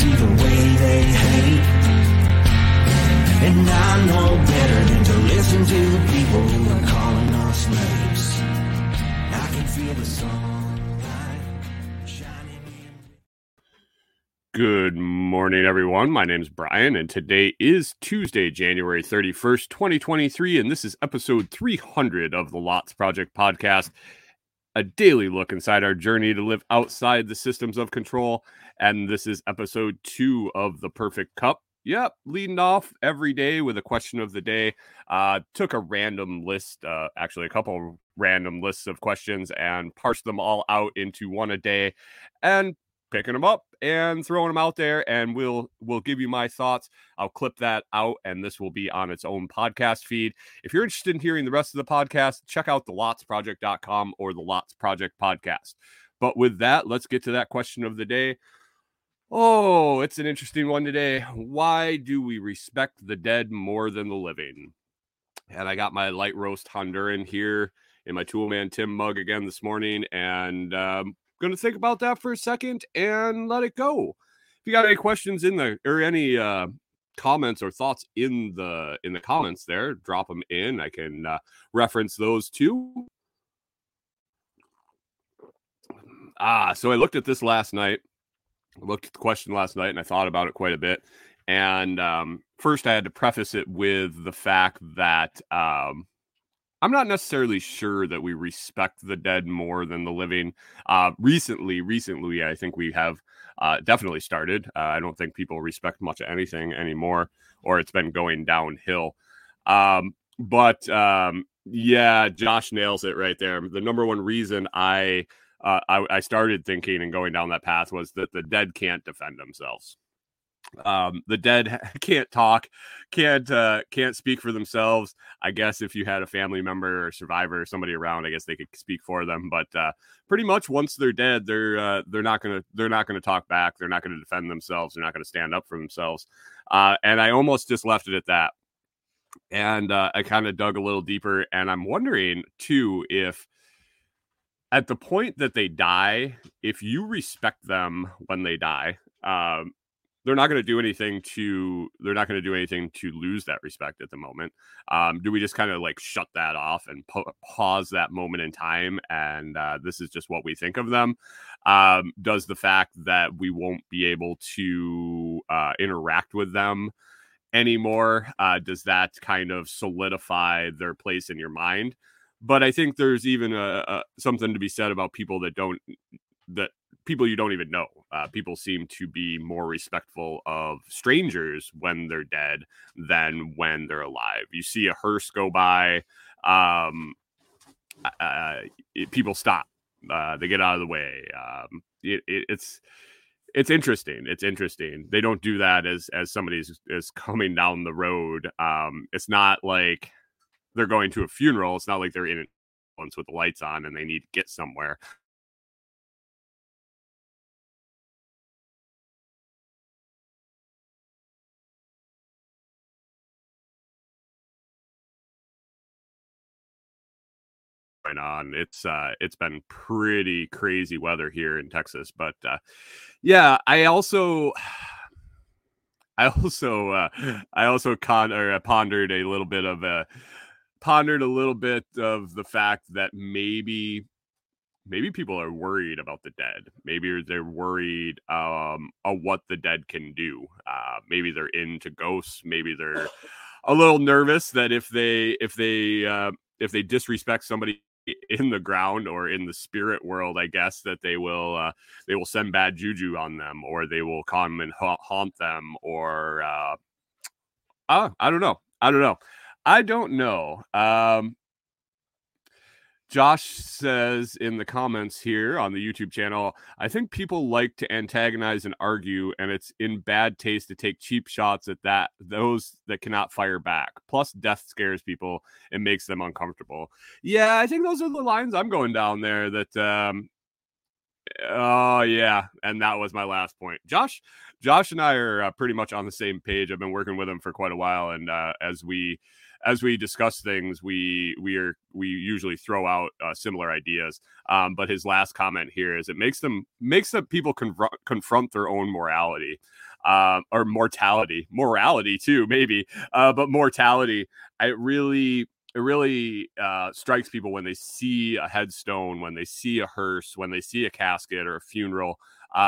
see the way they hate. And I know better than to listen to the people who are calling us slaves. I can feel the sunlight shining in. Good morning, everyone. My name's Brian, and today is Tuesday, January 31st, 2023, and this is episode 300 of the Lots Project podcast, a daily look inside our journey to live outside the systems of control, and this is episode 2 of The Perfect Cup. Yep, leading off every day with a question of the day. Took a random list, actually a couple random lists of questions, and parsed them all out into one a day, and picking them up and throwing them out there, and we'll give you my thoughts. I'll clip that out, and this will be on its own podcast feed. If you're interested in hearing the rest of the podcast, check out thelotsproject.com or the Lots Project podcast. But with that, let's get to that question of the day. Oh, it's an interesting one today. Why do we respect the dead more than the living? And I got my light roast Honduran here in my Toolman Tim mug again this morning, and going to think about that for a second and let it go. If you got any questions or any comments or thoughts in the comments there, drop them in. I can reference those too. So I looked at this last night. I looked at the question last night, and I thought about it quite a bit. And first, I had to preface it with the fact that I'm not necessarily sure that we respect the dead more than the living. Recently, I think we have definitely started. I don't think people respect much of anything anymore, or it's been going downhill. But yeah, Josh nails it right there. The number one reason I started thinking and going down that path was that the dead can't defend themselves. The dead can't talk, can't speak for themselves. I guess if you had a family member or survivor or somebody around, I guess they could speak for them. But pretty much once they're dead, they're not gonna talk back. They're not gonna defend themselves. They're not gonna stand up for themselves. And I almost just left it at that. And I kind of dug a little deeper, and I'm wondering too if at the point that they die, if you respect them when they die, they're not going to do anything to lose that respect at the moment. Do we just kind of like shut that off and pause that moment in time? And this is just what we think of them. Does the fact that we won't be able to interact with them anymore, does that kind of solidify their place in your mind? But I think there's even something to be said about people people you don't even know. People seem to be more respectful of strangers when they're dead than when they're alive. You see a hearse go by, people stop. They get out of the way. It's interesting. It's interesting. They don't do that as somebody is coming down the road. It's not like they're going to a funeral. It's not like they're in it once with the lights on and they need to get somewhere. On. It's been pretty crazy weather here in Texas, but yeah, I also pondered a little bit of the fact that maybe people are worried about the dead. Maybe they're worried of what the dead can do. Maybe they're into ghosts. Maybe they're a little nervous that if they disrespect somebody in the ground or in the spirit world, I guess that they will send bad juju on them, or they will come and haunt them, or I don't know. Josh says in the comments here on the YouTube channel, I think people like to antagonize and argue, and it's in bad taste to take cheap shots at those that cannot fire back. Plus, death scares people and makes them uncomfortable. Yeah, I think those are the lines I'm going down there. That, oh yeah, and that was my last point. Josh and I are pretty much on the same page. I've been working with him for quite a while, and as we discuss things, we usually throw out similar ideas. But his last comment here is it makes the people confront their own morality. or morality too, maybe, but mortality. It really strikes people when they see a headstone, when they see a hearse, when they see a casket or a funeral.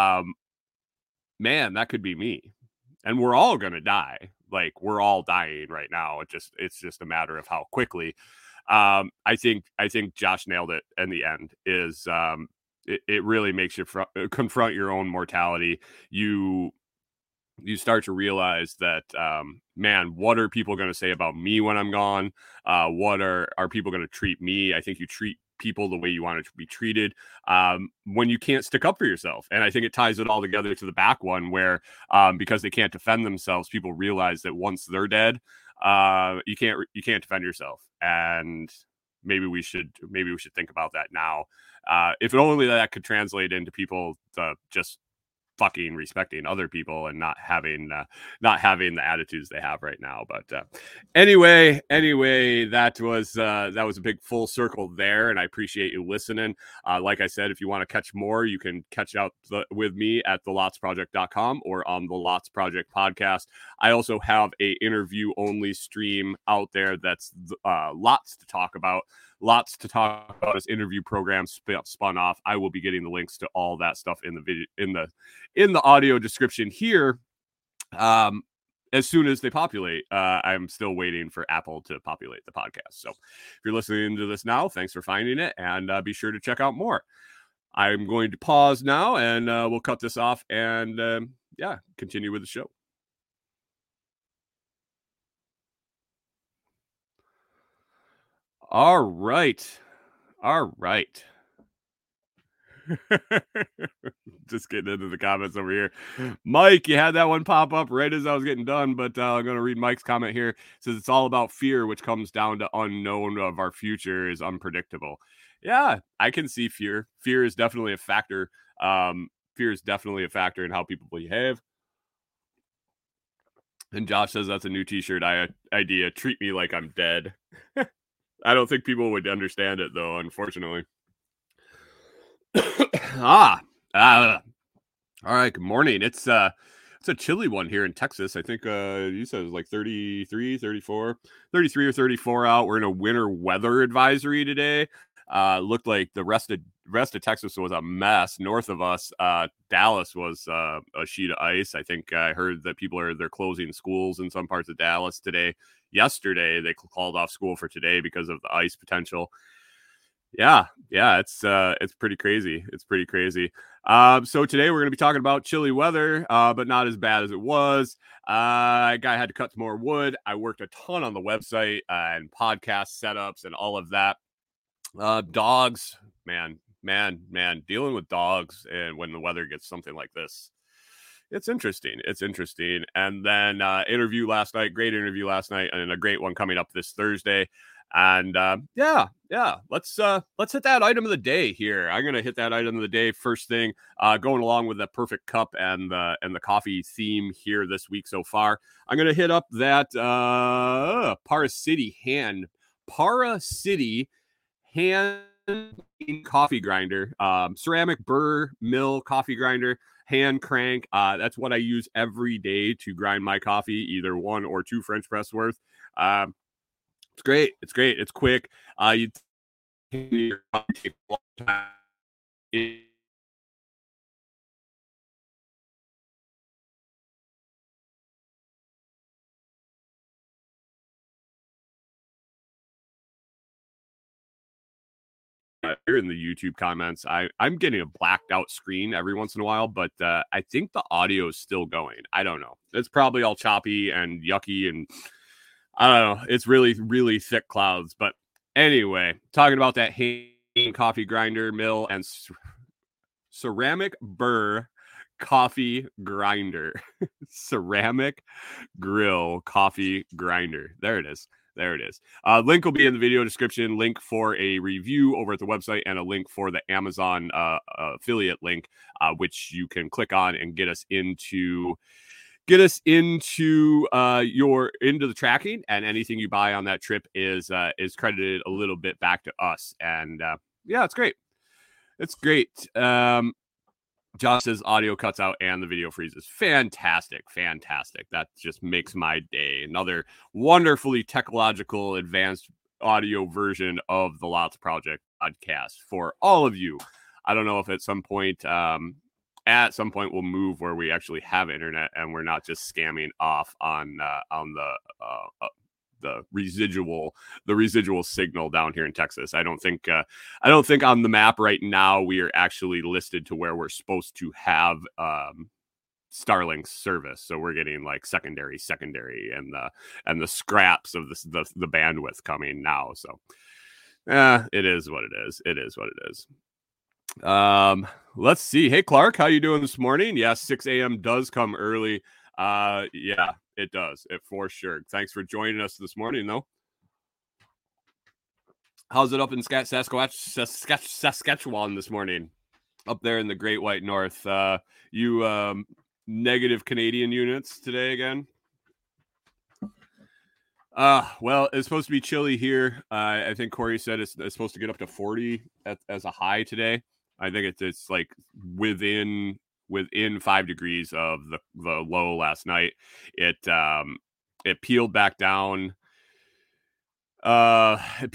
Man, that could be me, and we're all gonna die. Like, we're all dying right now. It's just a matter of how quickly. I think Josh nailed it in the end. It really makes you confront your own mortality. You start to realize that, man, what are people going to say about me when I'm gone? What are people going to treat me? I think you treat people the way you want it to be treated, when you can't stick up for yourself. And I think it ties it all together to the back one where, because they can't defend themselves, people realize that once they're dead, you can't defend yourself. And maybe we should think about that now. If only that could translate into people just fucking respecting other people and not having the attitudes they have right now. But anyway, that was a big full circle there, and I appreciate you listening. Like I said, if you want to catch more, you can catch up with me at thelotsproject.com or on the Lots Project podcast. I also have a interview only stream out there that's lots to talk about. This interview program spun off. I will be getting the links to all that stuff in the video, in the audio description here, as soon as they populate. I'm still waiting for Apple to populate the podcast. So if you're listening to this now, thanks for finding it, and be sure to check out more. I'm going to pause now, and we'll cut this off and continue with the show. All right. Just getting into the comments over here. Mike, you had that one pop up right as I was getting done, but I'm going to read Mike's comment here. It says it's all about fear, which comes down to unknown of our future is unpredictable. Yeah, I can see fear. Fear is definitely a factor. Fear is definitely a factor in how people behave. And Josh says that's a new t-shirt idea. Treat me like I'm dead. I don't think people would understand it, though, unfortunately. All right, good morning. It's a chilly one here in Texas. I think you said it was like 33 or 34 out. We're in a winter weather advisory today. Looked like the rest of Texas was a mess. North of us, Dallas was a sheet of ice. I think I heard that they're closing schools in some parts of Dallas today. Yesterday, they called off school for today because of the ice potential. Yeah, it's pretty crazy. It's pretty crazy. So today we're going to be talking about chilly weather, but not as bad as it was. Guy had to cut some more wood. I worked a ton on the website and podcast setups and all of that. Dogs, man, dealing with dogs and when the weather gets something like this. It's interesting. And then great interview last night, and a great one coming up this Thursday. And let's hit that item of the day here. I'm gonna hit that item of the day first thing, going along with the perfect cup and the coffee theme here this week so far. I'm gonna hit up that Para City hand coffee grinder, ceramic burr mill coffee grinder, hand crank. That's what I use every day to grind my coffee, either 1 or 2 French press worth. It's great. It's quick. You take a long time. Here in the YouTube comments, I'm getting a blacked out screen every once in a while, but I think the audio is still going. I don't know. It's probably all choppy and yucky, and I don't know. It's really, really thick clouds. But anyway, talking about that hand coffee grinder mill and ceramic burr coffee grinder. Ceramic grill coffee grinder. There it is. Link will be in the video description. Link for a review over at the website and a link for the Amazon affiliate link, which you can click on and get us into the tracking. And anything you buy on that trip is credited a little bit back to us. And it's great. Josh says audio cuts out and the video freezes. Fantastic. That just makes my day. Another wonderfully technological advanced audio version of the Lots Project podcast for all of you. I don't know if at some point we'll move where we actually have internet and we're not just scamming off on the residual signal down here in Texas. I don't think on the map right now we are actually listed to where we're supposed to have Starlink service. So we're getting like secondary and the scraps of the bandwidth coming now. So it is what it is. Let's see. Hey Clark, how you doing this morning? Yes, 6 a.m. does come early. Yeah, it does. It for sure. Thanks for joining us this morning, though. How's it up in Saskatchewan this morning? Up there in the Great White North. You negative Canadian units today again? Well, it's supposed to be chilly here. I think Corey said it's supposed to get up to 40 as a high today. I think it's like within 5 degrees of the low last night. It peeled back down. And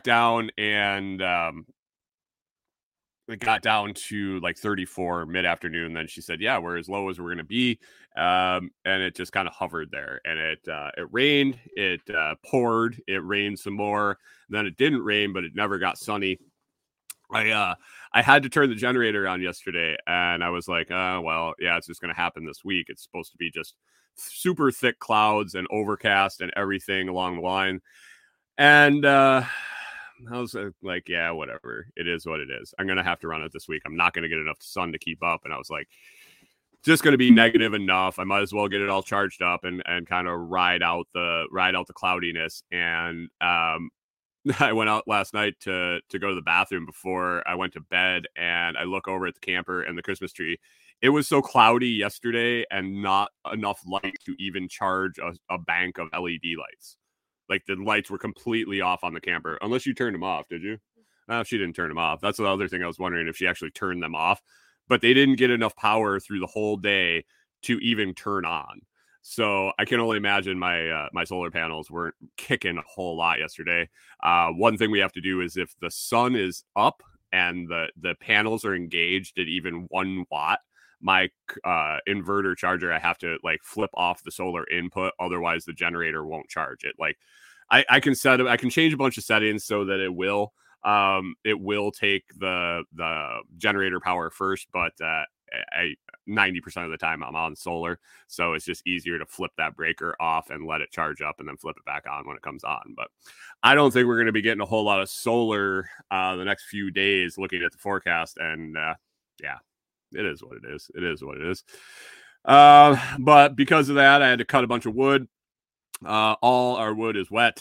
it got down to like 34 mid-afternoon. Then she said, yeah, we're as low as we're going to be. And it just kind of hovered there, and it rained, it poured, it rained some more. Then it didn't rain, but it never got sunny. I had to turn the generator on yesterday, and I was like, well, yeah, it's just going to happen this week. It's supposed to be just super thick clouds and overcast and everything along the line. And I was like, yeah, whatever. It is what it is. I'm going to have to run it this week. I'm not going to get enough sun to keep up. And I was like, just going to be negative enough. I might as well get it all charged up and kind of ride out the cloudiness. And I went out last night to go to the bathroom before I went to bed, and I look over at the camper and the Christmas tree. It was so cloudy yesterday and not enough light to even charge a bank of LED lights. Like the lights were completely off on the camper, unless you turned them off. Did you? No, she didn't turn them off. That's the other thing I was wondering, if she actually turned them off, but they didn't get enough power through the whole day to even turn on. So I can only imagine my solar panels weren't kicking a whole lot yesterday. One thing we have to do is, if the sun is up and the panels are engaged at even 1 watt, my inverter charger, I have to like flip off the solar input. Otherwise the generator won't charge it. Like I can change a bunch of settings so that it will take the generator power first, but 90% of the time I'm on solar, so it's just easier to flip that breaker off and let it charge up and then flip it back on when it comes on. But I don't think we're going to be getting a whole lot of solar the next few days, looking at the forecast. And yeah, it is what it is. But because of that, I had to cut a bunch of wood. All our wood is wet.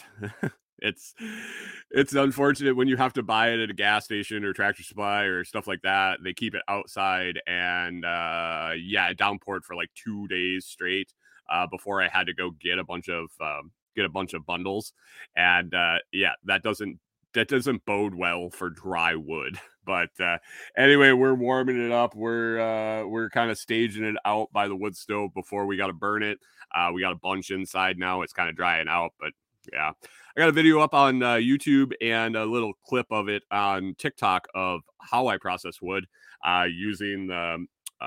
It's unfortunate when you have to buy it at a gas station or Tractor Supply or stuff like that. They keep it outside, and it downpoured for like 2 days straight before I had to go get a bunch of bundles. And that doesn't bode well for dry wood. But anyway, we're warming it up. We're kind of staging it out by the wood stove before we got to burn it. We got a bunch inside now. It's kind of drying out, but yeah. I got a video up on YouTube and a little clip of it on TikTok of how I process wood using the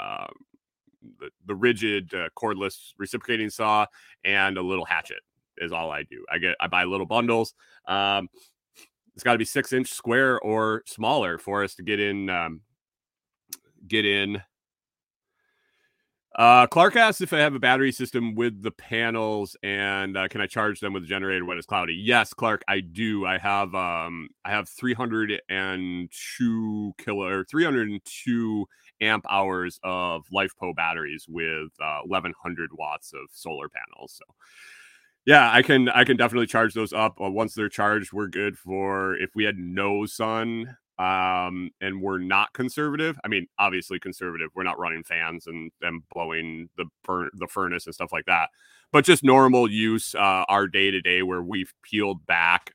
rigid cordless reciprocating saw and a little hatchet is all I do. I buy little bundles. It's got to be 6-inch square or smaller for us to get in. Clark asks if I have a battery system with the panels, and can I charge them with a generator when it's cloudy? Yes, Clark, I do. I have 302 amp hours of LifePo batteries with 1100 watts of solar panels. So yeah, I can definitely charge those up. Once they're charged, we're good for if we had no sun. And we're not conservative. I mean, obviously conservative. We're not running fans and blowing the furnace and stuff like that. But just normal use, our day to day, where we've peeled back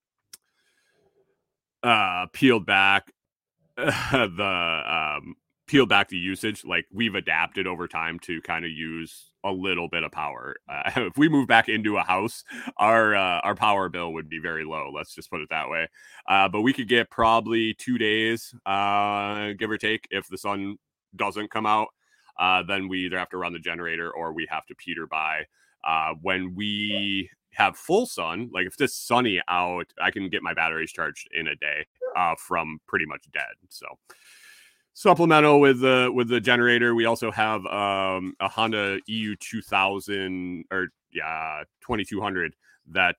the peel back the usage, like we've adapted over time to kind of use a little bit of power. If we move back into a house, our power bill would be very low. Let's just put it that way. But we could get probably 2 days, give or take, if the sun doesn't come out. Then we either have to run the generator or we have to peter by. When we have full sun, like if it's sunny out, I can get my batteries charged in a day from pretty much dead. So supplemental with the generator. We also have a Honda EU 2000 or 2200 that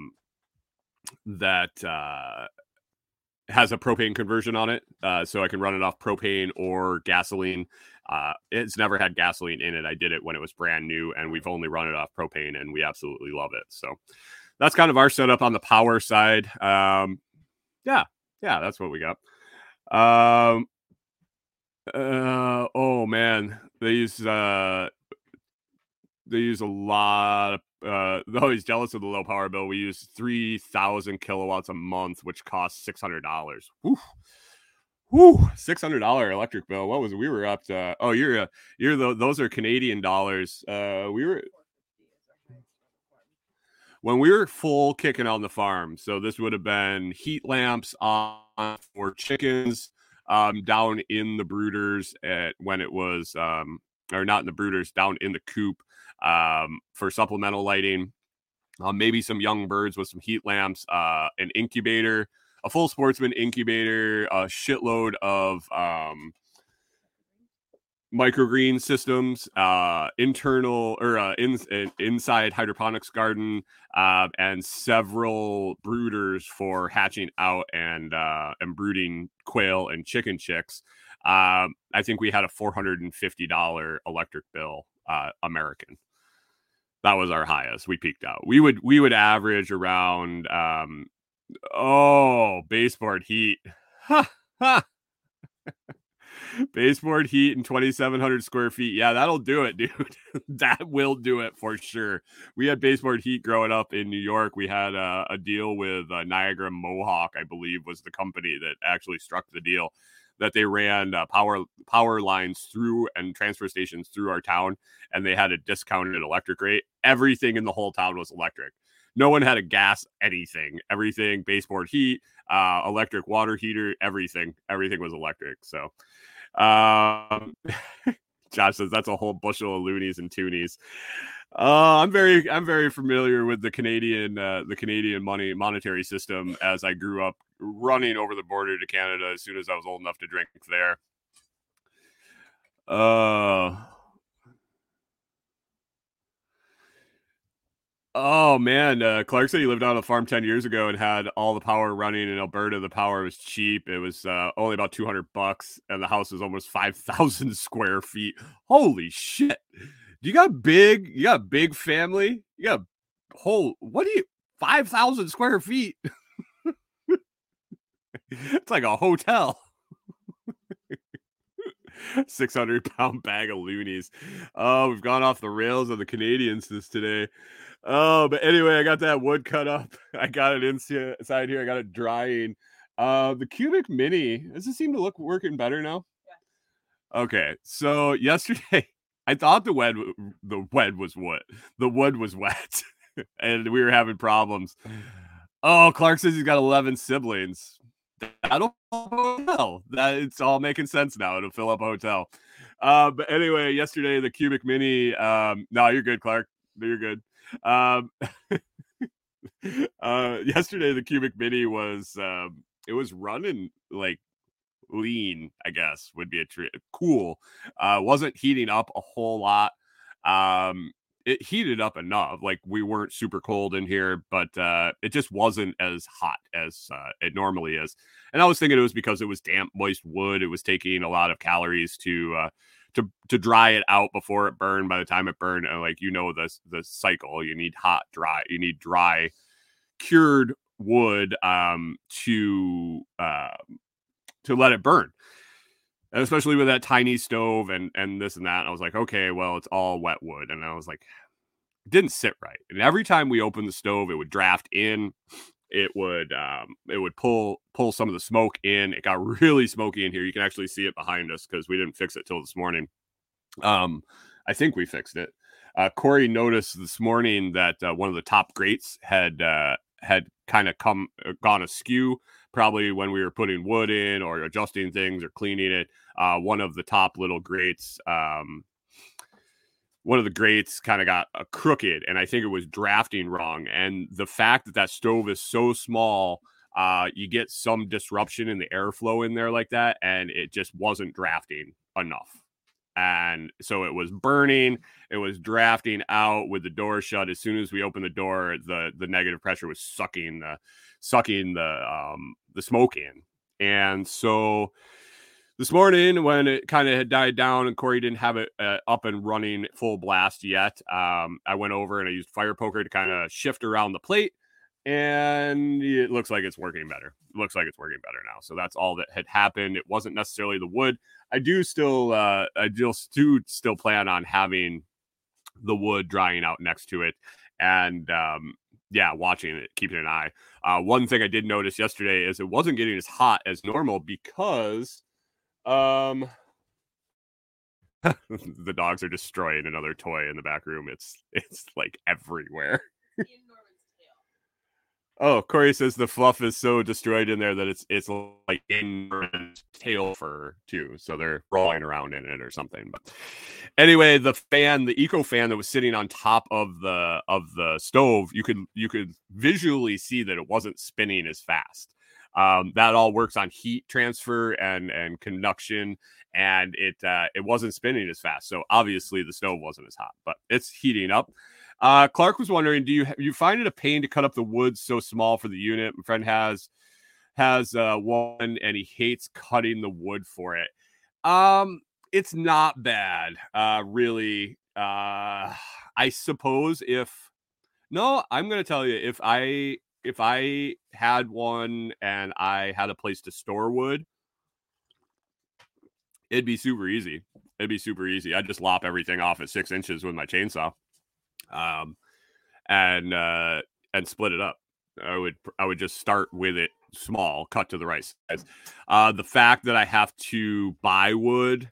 has a propane conversion on it, so I can run it off propane or gasoline. It's never had gasoline in it. I did it when it was brand new, and we've only run it off propane, and we absolutely love it. So that's kind of our setup on the power side. Yeah, that's what we got. Oh man, they use a lot of though he's jealous of the low power bill. We use 3,000 kilowatts a month, which costs $600. $600 electric bill. What was we were up to? Oh, those are Canadian dollars. When we were full kicking on the farm, so this would have been heat lamps on for chickens down in the brooders when it was or not in the brooders, down in the coop for supplemental lighting, maybe some young birds with some heat lamps, an incubator, a full Sportsman incubator, a shitload of microgreen systems, internal or inside hydroponics garden, and several brooders for hatching out and brooding quail and chicken chicks. I think we had a $450 electric bill, American. That was our highest. We peaked out. We would average around baseboard heat. Baseboard heat and 2,700 square feet. Yeah, that'll do it, dude. That will do it for sure. We had baseboard heat growing up in New York. We had a deal with Niagara Mohawk, I believe, was the company that actually struck the deal, that they ran power lines through and transfer stations through our town, and they had a discounted electric rate. Everything in the whole town was electric. No one had a gas anything. Everything, baseboard heat, electric water heater, everything was electric. So Josh says that's a whole bushel of loonies and toonies. I'm very familiar with the Canadian monetary system, as I grew up running over the border to Canada as soon as I was old enough to drink there. Oh man, Clark said he lived on a farm 10 years ago and had all the power running in Alberta. The power was cheap. It was only about $200, and the house was almost 5,000 square feet. Holy shit! You got a big family. You got 5,000 square feet? It's like a hotel. 600-pound bag of loonies. Oh, we've gone off the rails of the Canadians today. Oh, but anyway, I got that wood cut up. I got it inside here. I got it drying. The Cubic Mini, does it seem to look working better now? Yeah. Okay, so yesterday I thought the wood was wet, and we were having problems. Oh, Clark says he's got 11 siblings. That'll fill up a hotel. It's all making sense now. It'll fill up a hotel. But anyway, yesterday the Cubic Mini. No, you're good, Clark. You're good. Yesterday the Cubic Mini was it was running like lean, I guess would be cool. Wasn't heating up a whole lot. It heated up enough, like we weren't super cold in here, but it just wasn't as hot as it normally is. And I was thinking it was because it was damp, moist wood. It was taking a lot of calories to dry it out before it burned. By the time it burned, and like the cycle, you need hot, dry. You need dry, cured wood to let it burn. And especially with that tiny stove and this and that. And I was like, okay, well, it's all wet wood. And I was like, it didn't sit right. And every time we opened the stove, it would draft in it would pull some of the smoke in. It got really smoky in here. You can actually see it behind us because we didn't fix it till this morning. I think we fixed it. Corey noticed this morning that one of the top grates had kind of gone askew, probably when we were putting wood in or adjusting things or cleaning it. One of the top little grates, one of the grates kind of got crooked, and I think it was drafting wrong. And the fact that stove is so small, you get some disruption in the airflow in there like that, and it just wasn't drafting enough. And so it was burning, it was drafting out with the door shut. As soon as we opened the door, the negative pressure was sucking the smoke in. And so this morning, when it kind of had died down and Corey didn't have it up and running full blast yet, I went over and I used fire poker to kind of shift around the plate, and it looks like it's working better. It looks like it's working better now. So that's all that had happened. It wasn't necessarily the wood. I do still plan on having the wood drying out next to it, and watching it, keeping an eye. One thing I did notice yesterday is it wasn't getting as hot as normal because the dogs are destroying another toy in the back room. It's like everywhere. Oh, Corey says the fluff is so destroyed in there that it's like in tail fur too, so they're rolling around in it or something. But anyway, the eco fan that was sitting on top of the stove, you could visually see that it wasn't spinning as fast. That all works on heat transfer and conduction, and it wasn't spinning as fast. So obviously the stove wasn't as hot, but it's heating up. Clark was wondering, do you find it a pain to cut up the wood so small for the unit? My friend has one, and he hates cutting the wood for it. It's not bad, really. I suppose I'm going to tell you, if I had one and I had a place to store wood, it'd be super easy. I'd just lop everything off at 6 inches with my chainsaw. And split it up. I would just start with it small, cut to the right size. The fact that I have to buy wood,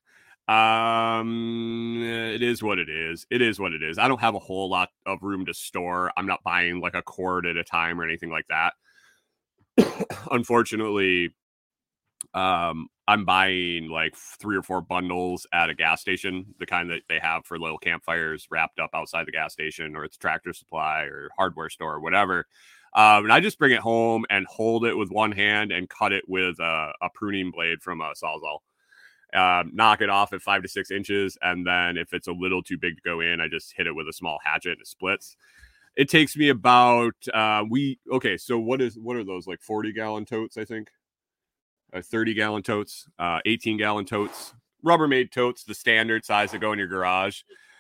it is what it is. I don't have a whole lot of room to store. I'm not buying like a cord at a time or anything like that. Unfortunately, I'm buying like 3 or 4 bundles at a gas station, the kind that they have for little campfires wrapped up outside the gas station, or it's Tractor Supply or hardware store or whatever. And I just bring it home and hold it with one hand and cut it with a pruning blade from a Sawzall. Knock it off at 5 to 6 inches. And then if it's a little too big to go in, I just hit it with a small hatchet and it splits. It takes me about, so what are those, like 40-gallon totes, I think? 30-gallon totes, 18-gallon totes, Rubbermaid totes, the standard size that go in your garage.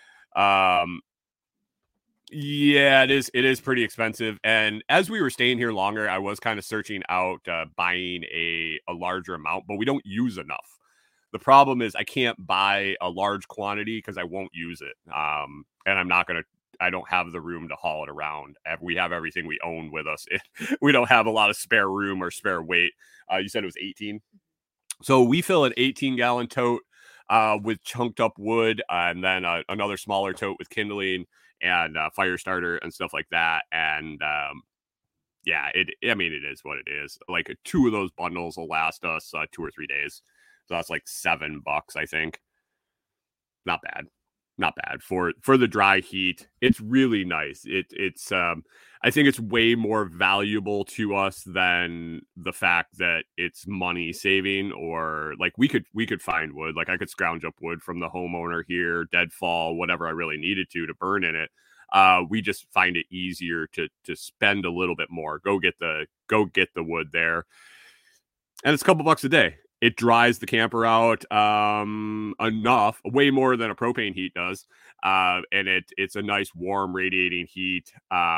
Yeah, it is pretty expensive. And as we were staying here longer, I was kind of searching out buying a larger amount, but we don't use enough. The problem is I can't buy a large quantity because I won't use it. And I don't have the room to haul it around. We have everything we own with us. We don't have a lot of spare room or spare weight. You said it was 18. So we fill an 18-gallon tote with chunked up wood, and then another smaller tote with kindling and fire starter and stuff like that. And it is what it is. Like 2 of those bundles will last us 2 or 3 days. So that's like $7, I think. Not bad for the dry heat. It's really nice. It's I think it's way more valuable to us than the fact that it's money saving, or like we could find wood. Like I could scrounge up wood from the homeowner here, deadfall, whatever I really needed to burn in it. We just find it easier to spend a little bit more. Go get the wood there. And it's a couple bucks a day. It dries the camper out enough, way more than a propane heat does. And it's a nice, warm, radiating heat.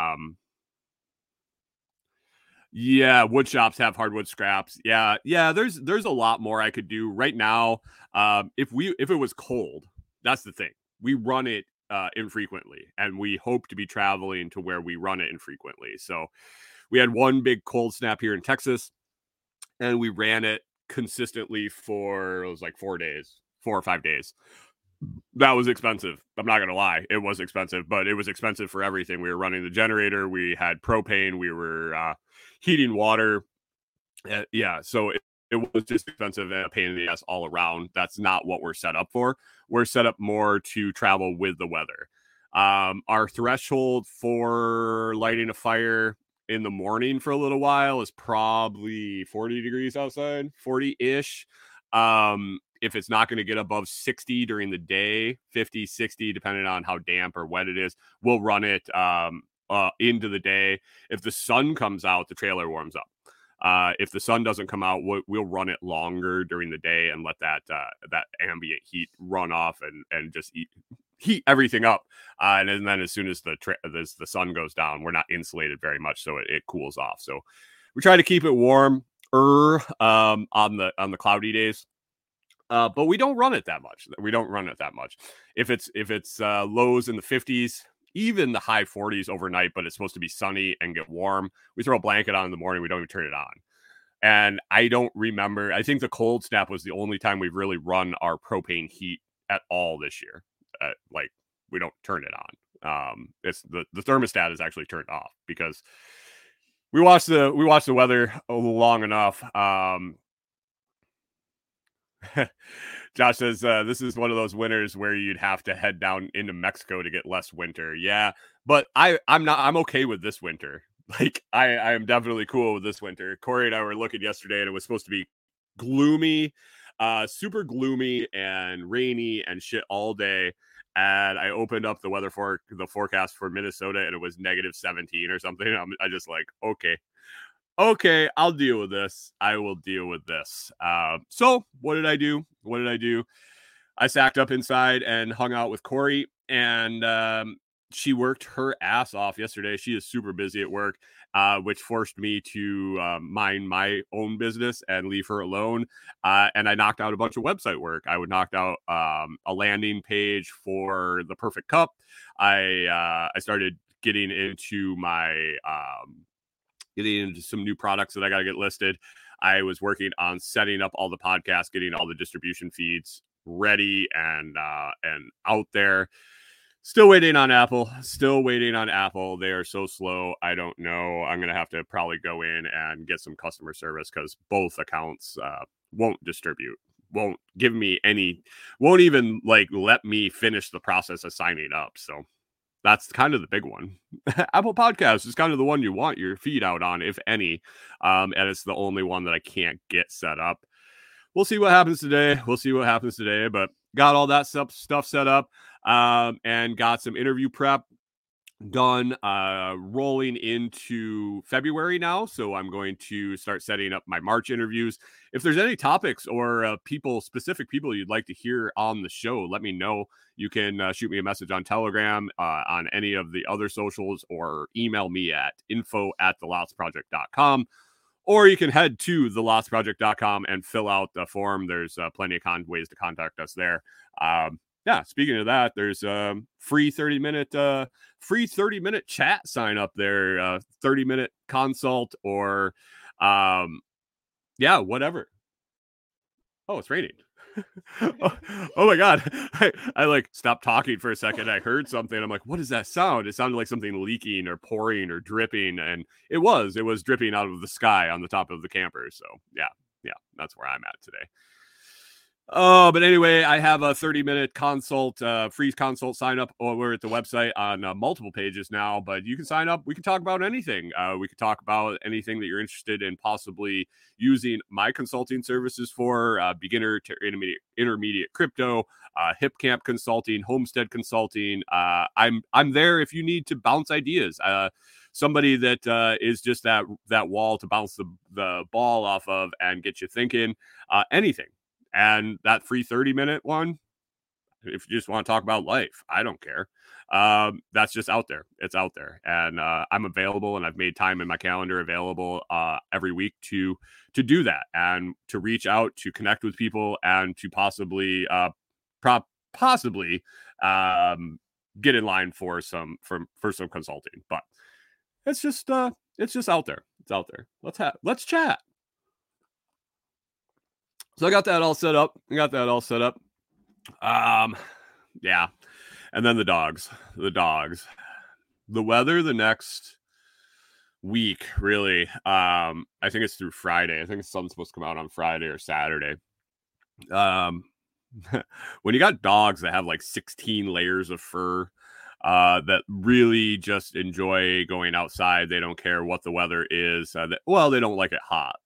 Wood shops have hardwood scraps. Yeah, there's a lot more I could do right now. If it was cold, that's the thing. We run it infrequently, and we hope to be traveling to where we run it infrequently. So we had one big cold snap here in Texas, and we ran it consistently for, it was like 4 or 5 days. That was expensive. I'm not going to lie. It was expensive, but it was expensive for everything. We were running the generator. We had propane. We were heating water. Yeah. So it was just expensive and a pain in the ass all around. That's not what we're set up for. We're set up more to travel with the weather. Our threshold for lighting a fire in the morning for a little while is probably 40 degrees outside, 40-ish. If it's not going to get above 60 during the day, 50, 60, depending on how damp or wet it is, we'll run it into the day. If the sun comes out, the trailer warms up. If the sun doesn't come out, we'll run it longer during the day and let that ambient heat run off and just heat everything up. And then as soon as the sun goes down, we're not insulated very much, so it cools off. So we try to keep it warm on the cloudy days. But we don't run it that much. If it's lows in the 50s, even the high 40s overnight, but it's supposed to be sunny and get warm, we throw a blanket on in the morning. We don't even turn it on. And I don't remember. I think the cold snap was the only time we've really run our propane heat at all this year. Like, we don't turn it on. It's the thermostat is actually turned off because we watch the weather long enough. Josh says this is one of those winters where you'd have to head down into Mexico to get less winter. Yeah, but I'm okay with this winter. Like, I am definitely cool with this winter. Corey and I were looking yesterday, and it was supposed to be gloomy, super gloomy and rainy and shit all day. And I opened up the weather the forecast for Minnesota, and it was -17 or something. I just like, okay, I'll deal with this. I will deal with this. So what did I do? I sacked up inside and hung out with Corey, and she worked her ass off yesterday. She is super busy at work, which forced me to mind my own business and leave her alone. And I knocked out a bunch of website work. I knocked out a landing page for the Perfect Cup. I started getting into some new products that I got to get listed. I was working on setting up all the podcasts, getting all the distribution feeds ready and out there. Still waiting on Apple. They are so slow. I don't know. I'm going to have to probably go in and get some customer service because both accounts won't distribute, won't give me won't even like let me finish the process of signing up. So that's kind of the big one. Apple Podcasts is kind of the one you want your feed out on, if any. And it's the only one that I can't get set up. We'll see what happens today. But got all that stuff set up and got some interview prep done, rolling into February now. So I'm going to start setting up my March interviews. If there's any topics or specific people you'd like to hear on the show, let me know. You can shoot me a message on Telegram, on any of the other socials, or email me at info@thelotsproject.com. Or you can head to thelotsproject.com and fill out the form. There's plenty of ways to contact us there. Yeah, speaking of that, there's free 30-minute chat sign up there, 30-minute consult, or whatever. Oh, it's raining. oh my God. I like stopped talking for a second. I heard something. I'm like, what is that sound? It sounded like something leaking or pouring or dripping. And it was dripping out of the sky on the top of the camper. So yeah, that's where I'm at today. Oh, but anyway, I have a 30-minute consult, free consult sign up over at the website on multiple pages now, but you can sign up. We can talk about anything. We could talk about anything that you're interested in possibly using my consulting services for, beginner to intermediate crypto, HipCamp consulting, homestead consulting. I'm there if you need to bounce ideas. Somebody that is just that wall to bounce the ball off of and get you thinking, anything. And that free 30-minute one, if you just want to talk about life, I don't care. That's just out there. It's out there. And I'm available, and I've made time in my calendar available every week to do that and to reach out, to connect with people, and to possibly get in line for some consulting. But it's just It's just out there. It's out there. Let's chat. So I got that all set up. Yeah. And then the dogs. The weather the next week, really. I think it's through Friday. I think the sun's supposed to come out on Friday or Saturday. When you got dogs that have like 16 layers of fur, that really just enjoy going outside. They don't care what the weather is. They don't like it hot.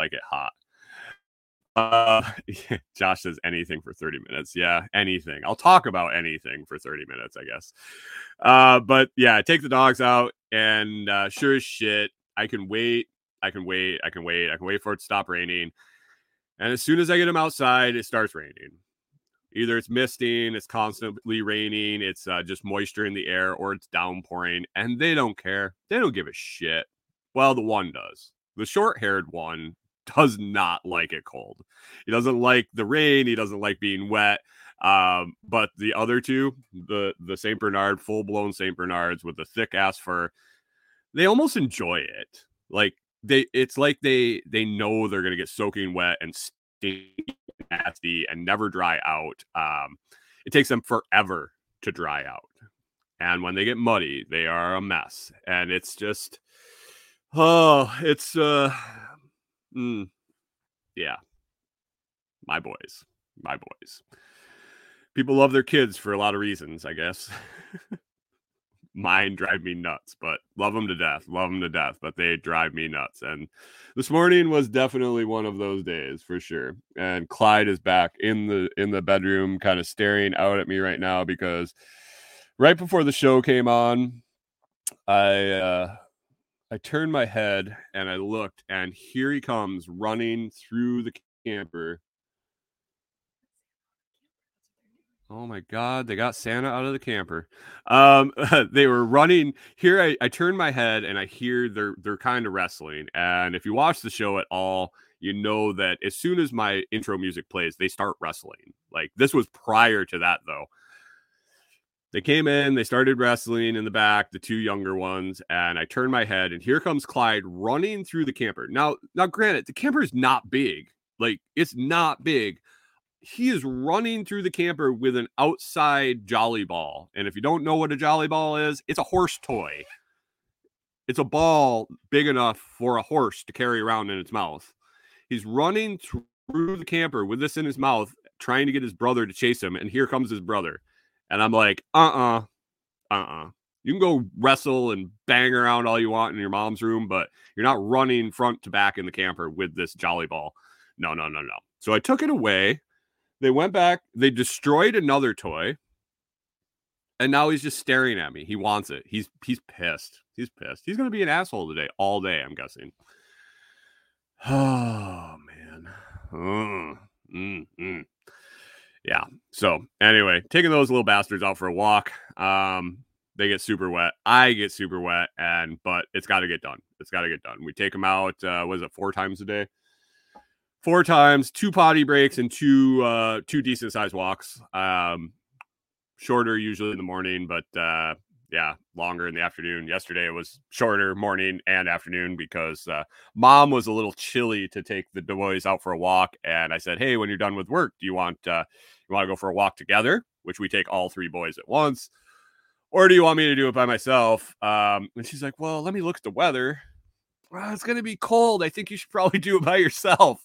Josh says anything for 30 minutes. Yeah, anything. I'll talk about anything for 30 minutes, I guess. But yeah, take the dogs out, and sure as shit, I can wait for it to stop raining. And as soon as I get them outside, it starts raining. Either it's misting, it's constantly raining, it's just moisture in the air, or it's downpouring, and they don't care. They don't give a shit. Well, the one does. The short-haired one does not like it cold. He doesn't like the rain. He doesn't like being wet. But the other two, the St. Bernard, full-blown St. Bernards with the thick-ass fur, they almost enjoy it. Like, it's like they know they're going to get soaking wet and stinky, nasty, and never dry out. It takes them forever to dry out, and when they get muddy, they are a mess. And it's just, yeah, my boys. People love their kids for a lot of reasons, I guess. Mine drive me nuts, but love them to death, but they drive me nuts. And this morning was definitely one of those days for sure. And Clyde is back in the bedroom, kind of staring out at me right now, because right before the show came on, I turned my head and I looked, and here he comes running through the camper. Oh my God, they got Santa out of the camper. They were running here. I turned my head and I hear they're kind of wrestling. And if you watch the show at all, you know that as soon as my intro music plays, they start wrestling. Like, this was prior to that though. They came in, they started wrestling in the back, the two younger ones, and I turned my head, and here comes Clyde running through the camper. Now granted, the camper is not big. Like, it's not big. He is running through the camper with an outside Jolly Ball. And if you don't know what a Jolly Ball is, it's a horse toy. It's a ball big enough for a horse to carry around in its mouth. He's running through the camper with this in his mouth, trying to get his brother to chase him. And here comes his brother. And I'm like, You can go wrestle and bang around all you want in your mom's room, but you're not running front to back in the camper with this Jolly Ball. No. So I took it away. They went back. They destroyed another toy. And now he's just staring at me. He wants it. He's pissed. He's going to be an asshole today, all day, I'm guessing. Oh, man. Yeah. So anyway, taking those little bastards out for a walk. They get super wet. I get super wet, but it's got to get done. We take them out. Was it 4 times a day? 4 times, 2 potty breaks, and two decent sized walks. Shorter usually in the morning, but longer in the afternoon. Yesterday it was shorter morning and afternoon because mom was a little chilly to take the boys out for a walk, and I said, hey, when you're done with work, do you want to go for a walk together, which we take all 3 boys at once, or do you want me to do it by myself? And she's like, well, let me look at the weather. Well, it's gonna be cold. I think you should probably do it by yourself.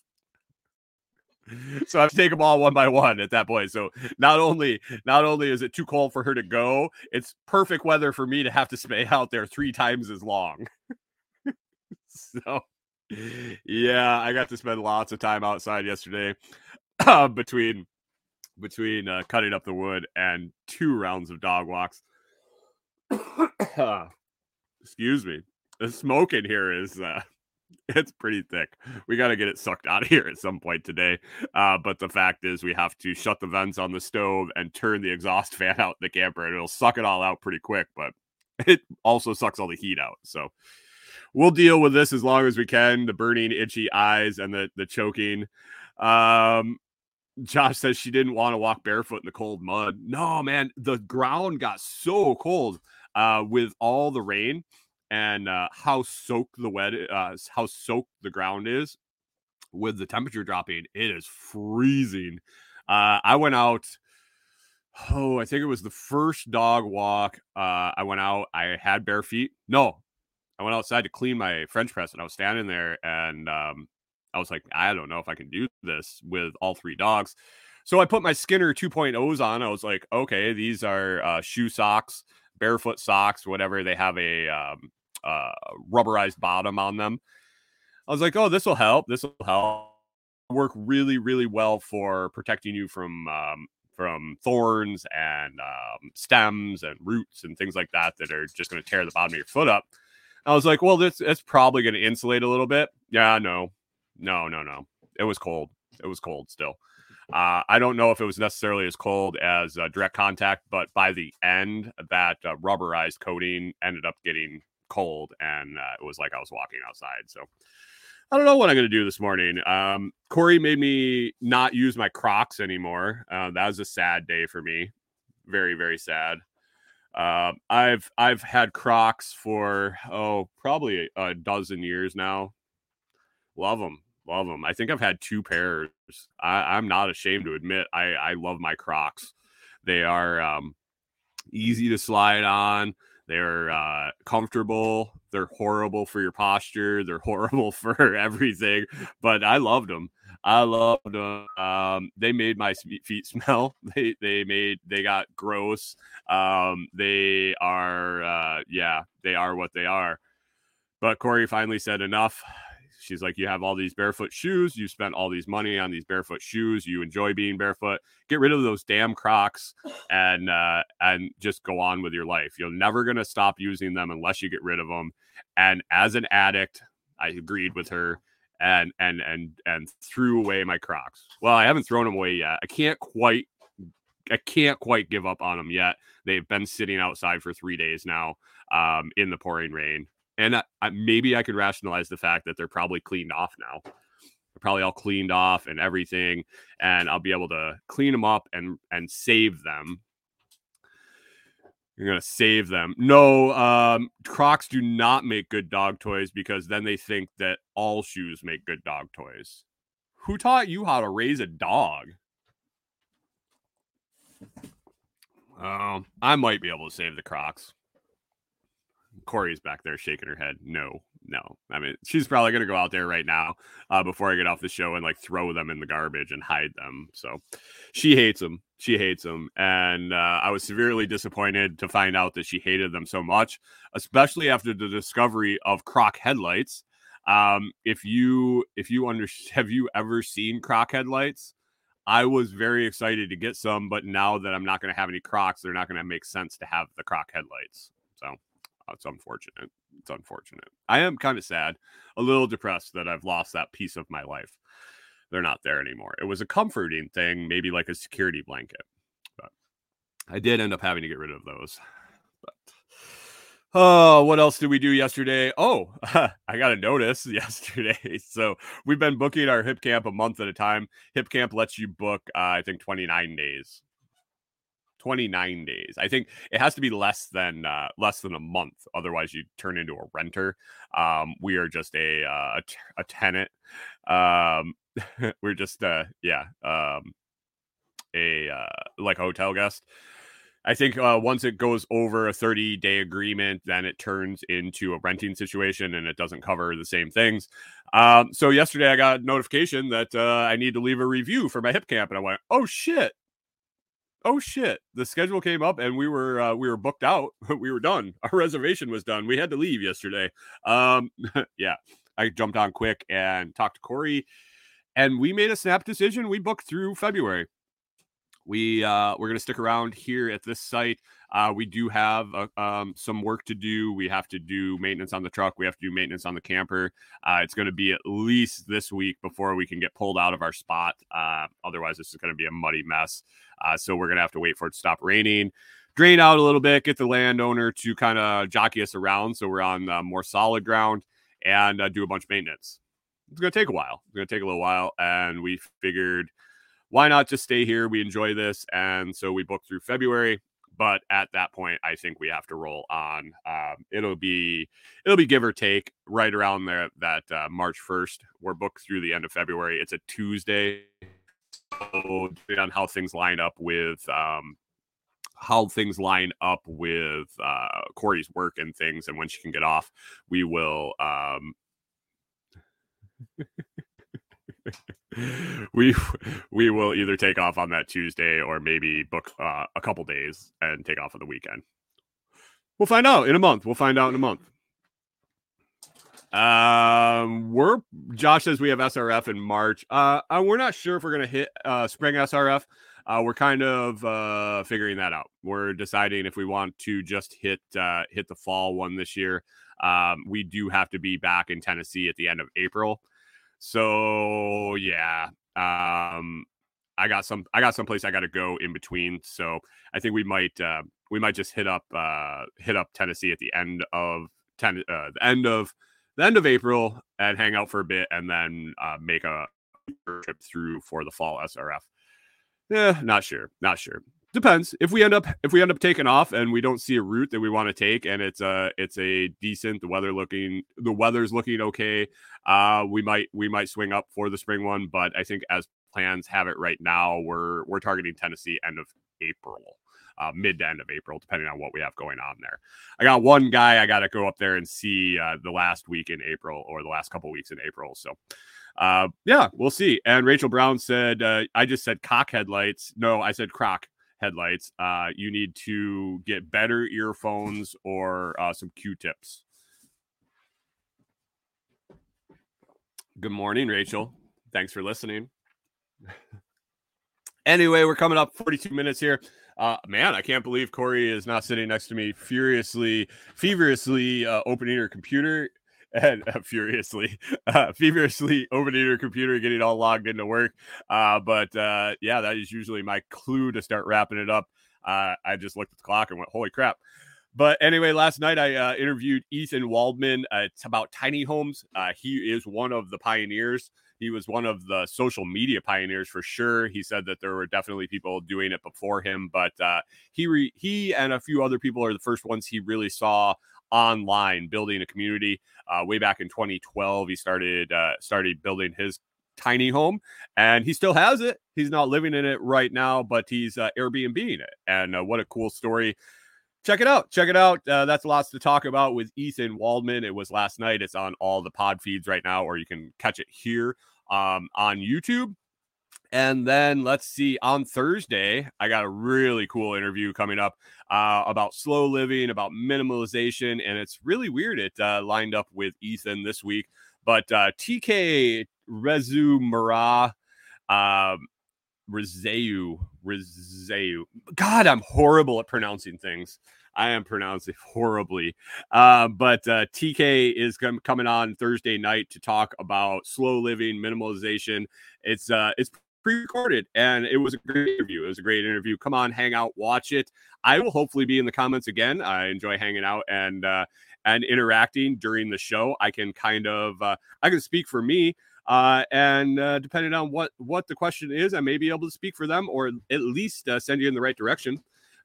So I have to take them all one by one at that point. So not only is it too cold for her to go, it's perfect weather for me to have to stay out there 3 times as long. So yeah, I got to spend lots of time outside yesterday between cutting up the wood and 2 rounds of dog walks. Excuse me. The smoke in here is it's pretty thick. We got to get it sucked out of here at some point today. But the fact is we have to shut the vents on the stove and turn the exhaust fan out in the camper, and it'll suck it all out pretty quick, but it also sucks all the heat out. So we'll deal with this as long as we can. The burning, itchy eyes and the choking. Josh says she didn't want to walk barefoot in the cold mud. No, man, the ground got so cold with all the rain. and how soaked the ground is with the temperature dropping. It is freezing. I went out. Oh, I think it was the first dog walk. I went out. I had bare feet. No, I went outside to clean my French press, and I was standing there, and I was like, I don't know if I can do this with all 3 dogs. So I put my Skinner 2.0s on. I was like, okay, these are shoe socks, barefoot socks, whatever. They have a rubberized bottom on them. I was like, oh, this will help. This will help. Work really, really well for protecting you from thorns and stems and roots and things like that are just going to tear the bottom of your foot up. I was like, well, it's probably going to insulate a little bit. Yeah, no. It was cold. It was cold still. I don't know if it was necessarily as cold as direct contact, but by the end, that rubberized coating ended up getting cold, and it was like I was walking outside. So I don't know what I'm going to do this morning. Corey made me not use my Crocs anymore. That was a sad day for me. Very, very sad. I've had Crocs for, probably a dozen years now. Love them. I think I've had 2 pairs. I'm not ashamed to admit I love my Crocs. They are easy to slide on. They're comfortable. They're horrible for your posture. They're horrible for everything, but I loved them. They made my feet smell. They got gross. They are what they are. But Corey finally said enough. She's like, you have all these barefoot shoes. You spent all these money on these barefoot shoes. You enjoy being barefoot. Get rid of those damn Crocs and just go on with your life. You're never going to stop using them unless you get rid of them. And as an addict, I agreed with her and threw away my Crocs. Well, I haven't thrown them away yet. I can't quite give up on them yet. They've been sitting outside for 3 days now in the pouring rain. And maybe I could rationalize the fact that they're probably cleaned off now. They're probably all cleaned off and everything. And I'll be able to clean them up and save them. You're going to save them. No, Crocs do not make good dog toys because then they think that all shoes make good dog toys. Who taught you how to raise a dog? I might be able to save the Crocs. Corey's back there shaking her head. No. I mean, she's probably going to go out there right now before I get off the show and like throw them in the garbage and hide them. So she hates them. And I was severely disappointed to find out that she hated them so much, especially after the discovery of Croc headlights. Have you ever seen Croc headlights? I was very excited to get some, but now that I'm not going to have any Crocs, they're not going to make sense to have the Croc headlights. So it's unfortunate. I am kind of sad, a little depressed that I've lost that piece of my life. They're not there anymore. It was a comforting thing, maybe like a security blanket, but I did end up having to get rid of those. But what else did we do yesterday? Oh, I got a notice yesterday. So we've been booking our hip camp a month at a time. Hip camp lets you book, I think, 29 days. 29 days. I think it has to be less than a month. Otherwise you turn into a renter. We are just a tenant. We're just like a hotel guest. I think once it goes over a 30-day agreement, then it turns into a renting situation and it doesn't cover the same things. So yesterday I got a notification that I need to leave a review for my hip camp, and I went, oh shit, the schedule came up and we were booked out. We were done. Our reservation was done. We had to leave yesterday. Yeah, I jumped on quick and talked to Corey, and we made a snap decision. We booked through February. We're going to stick around here at this site. We do have some work to do. We have to do maintenance on the truck. We have to do maintenance on the camper. It's going to be at least this week before we can get pulled out of our spot. Otherwise, this is going to be a muddy mess. So we're going to have to wait for it to stop raining, drain out a little bit, get the landowner to kind of jockey us around so we're on more solid ground, and do a bunch of maintenance. It's going to take a while. It's going to take a little while, and we figured, why not just stay here? We enjoy this. And so we booked through February. But at that point, I think we have to roll on. It'll be give or take right around there that March 1st. We're booked through the end of February. It's a Tuesday. So depending on how things line up with Corey's work and things and when she can get off, we will we will either take off on that Tuesday or maybe book a couple days and take off on the weekend. We'll find out in a month. Josh says we have SRF in March. We're not sure if we're gonna hit spring SRF. We're kind of figuring that out. We're deciding if we want to just hit the fall one this year. We do have to be back in Tennessee at the end of April. So yeah, I got some place I got to go in between. So I think we might just hit up Tennessee at the end of April and hang out for a bit, and then make a trip through for the fall SRF. Yeah, not sure. Depends. If we end up taking off and we don't see a route that we want to take, and it's a decent, the weather's looking okay, we might swing up for the spring one. But I think as plans have it right now, we're targeting Tennessee end of April, mid to end of April, depending on what we have going on there. I got one guy I got to go up there and see the last week in April or the last couple weeks in April. So. Yeah, we'll see. And Rachel Brown said, I just said cock headlights. No, I said croc headlights. You need to get better earphones or some Q-tips. Good morning, Rachel. Thanks for listening. Anyway, we're coming up 42 minutes here. Man, I can't believe Corey is not sitting next to me feverishly opening her computer and feverishly opening her computer, getting all logged into work. But yeah, that is usually my clue to start wrapping it up. I just looked at the clock and went, holy crap. But anyway, last night I interviewed Ethan Waldman. It's about tiny homes. He is one of the pioneers. He was one of the social media pioneers for sure. He said that there were definitely people doing it before him, but he and a few other people are the first ones he really saw online building a community. Way back in 2012, he started building his tiny home, and he still has it. He's not living in it right now, but he's Airbnb-ing it. And what a cool story. Check it out. That's lots to talk about with Ethan Waldman. It was last night. It's on all the pod feeds right now, or you can catch it here on YouTube. And then let's see, on Thursday, I got a really cool interview coming up about slow living, about minimalization. And it's really weird. It lined up with Ethan this week. But TK Rezu Mara, Rizeu. God, I'm horrible at pronouncing things. I am pronouncing horribly. But TK is coming on Thursday night to talk about slow living, minimalization. It's pre-recorded, and it was a great interview. Come on, hang out, watch it. I will hopefully be in the comments again. I enjoy hanging out and interacting during the show. I can I can speak for me, and depending on what the question is, I may be able to speak for them, or at least send you in the right direction.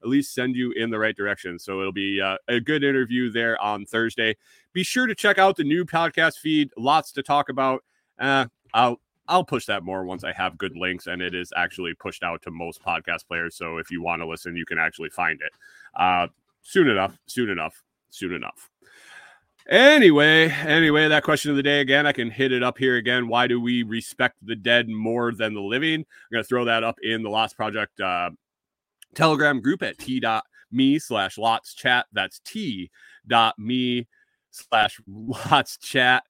So it'll be a good interview there on Thursday. Be sure to check out the new podcast feed. Lots to talk about. I'll push that more once I have good links, and it is actually pushed out to most podcast players. So if you want to listen, you can actually find it soon enough. Anyway, that question of the day again, I can hit it up here again. Why do we respect the dead more than the living? I'm going to throw that up in the Lots Project Telegram group at t.me/LotsChat. That's t.me/LotsChat.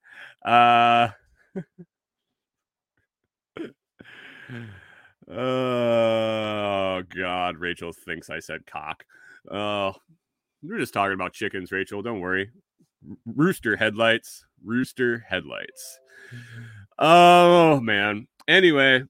Oh God, Rachel thinks I said cock. Oh, we're just talking about chickens, Rachel. Don't worry. Rooster headlights. Oh man. Anyway,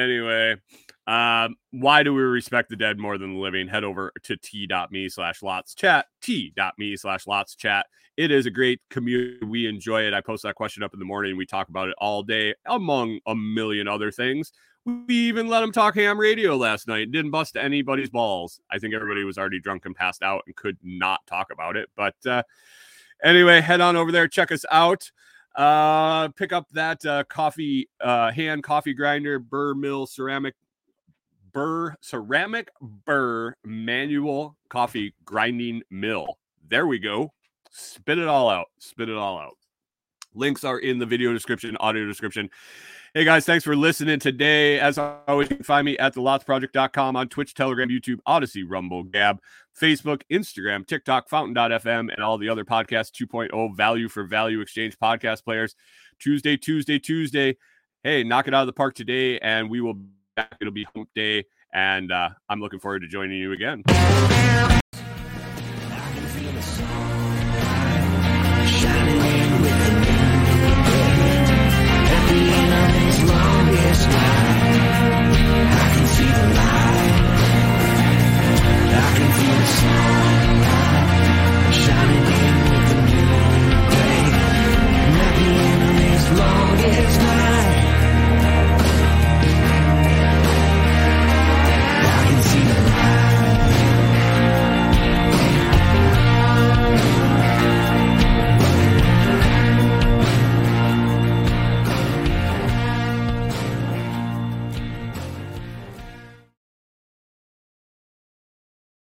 why do we respect the dead more than the living? Head over to t.me/LotsChat, t.me/LotsChat. It is a great community. We enjoy it. I post that question up in the morning. We talk about it all day, among a million other things. We even let him talk ham radio last night. Didn't bust anybody's balls. I think everybody was already drunk and passed out and could not talk about it. But anyway, head on over there. Check us out. Pick up that hand coffee grinder, ceramic burr manual coffee grinding mill. There we go. Spit it all out. Links are in the video description, audio description. Hey guys, thanks for listening today. As always, you can find me at thelotsproject.com, on Twitch, Telegram, YouTube, Odyssey, Rumble, Gab, Facebook, Instagram, TikTok, Fountain.fm, and all the other Podcast 2.0 Value for Value Exchange podcast players. Tuesday. Hey, knock it out of the park today, and we will be back. It'll be hump day, and I'm looking forward to joining you again. Longest night, I can see the light.